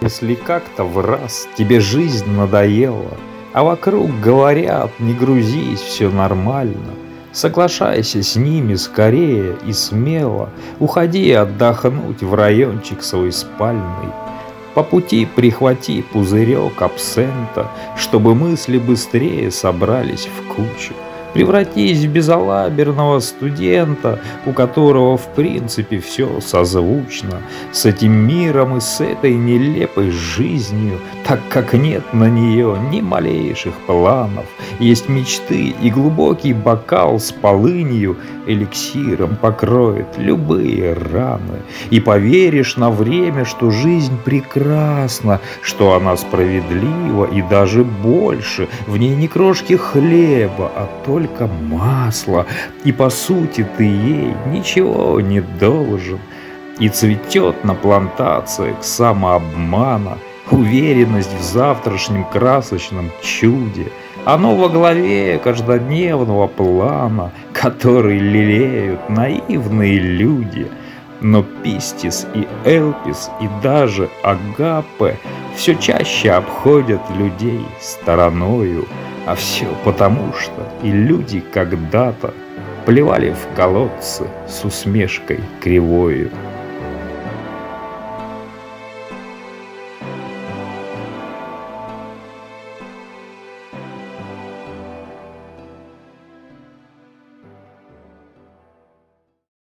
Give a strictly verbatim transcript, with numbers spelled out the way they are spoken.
Если как-то в раз тебе жизнь надоела, а вокруг говорят: не грузись, все нормально, соглашайся с ними скорее и смело, уходи отдохнуть в райончик свой спальный. По пути прихвати пузырек абсента, чтобы мысли быстрее собрались в кучу. Превратись в безалаберного студента, у которого в принципе все созвучно с этим миром и с этой нелепой жизнью, так как нет на нее ни малейших планов. Есть мечты, и глубокий бокал с полынью эликсиром покроет любые раны. И поверишь на время, что жизнь прекрасна, что она справедлива и даже больше. В ней не крошки хлеба, а только только масло, и по сути ты ей ничего не должен. И цветет на плантациях самообмана уверенность в завтрашнем красочном чуде. Оно во главе каждодневного плана, который лелеют наивные люди. Но Пистис и Элпис и даже Агапе все чаще обходят людей стороною. А все потому, что и люди когда-то плевали в колодцы с усмешкой кривою.